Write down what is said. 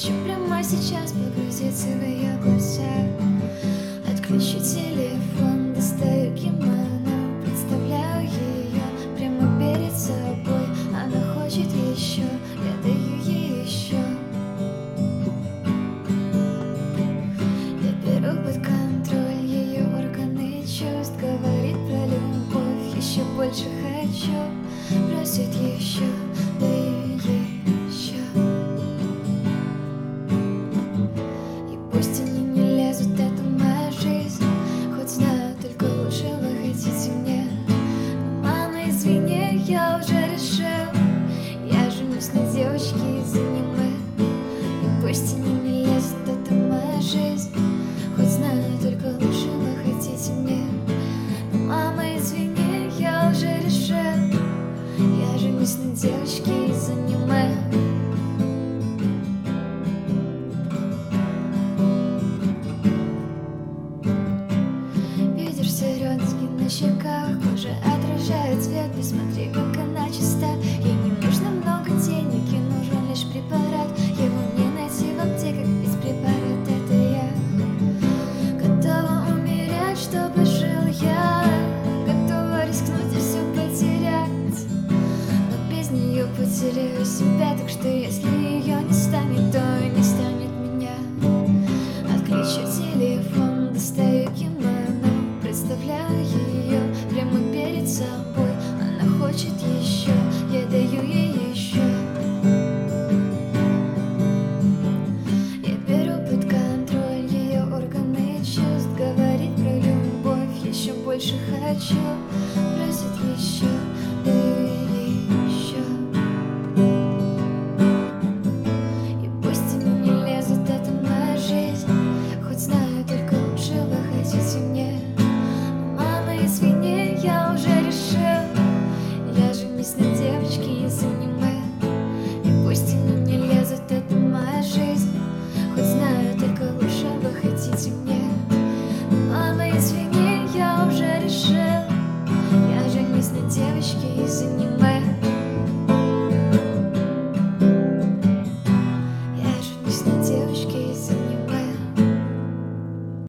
Хочу прямо сейчас погрузиться в ее глаза. Отключу телефон, достаю кимоно, представляю ее прямо перед собой. Она хочет еще, я даю ей еще. Я беру под контроль ее органы чувств, говорит про любовь, еще больше хочу. Просит еще, даю ей еще. И пусть они не лезут, это моя жизнь, хоть знаю, только лучше вы хотите мне. Но, мама, извини, я уже решил, я женюсь на девочке из аниме. И пусть они не лезут, это моя жизнь, хоть знаю, только лучше вы хотите мне. Но, мама, извини, я уже решил, я женюсь на девочке из аниме. Видишь серёдки на щеках, кожа отражает свет, посмотри, как она чиста. Ей не нужно много денег, ей нужен лишь препарат. Его не найти в аптеках, ведь препарат — это я. Готова умереть, чтобы жил я, готова рискнуть и все потерять, но без нее потеряю себя. Так что если ее не станет, то и не станет меня. Отключу телефон, достаю кимоно, представляю ее прямо перед собой. Она хочет еще, я даю ей еще. Я беру под контроль ее органы чувств, говорит про любовь, еще больше хочу. Просит еще, даю ей еще. И пусть они не лезут, это моя жизнь, хоть знаю, только лучше вы хотите мне. Но, мама, извини, я уже решил, я женюсь на девочке из аниме. И пусть они не лезут, это моя жизнь, хоть знаю, только лучше вы хотите мне. Но, мама, извини, я уже решил, я женюсь на девочке из аниме.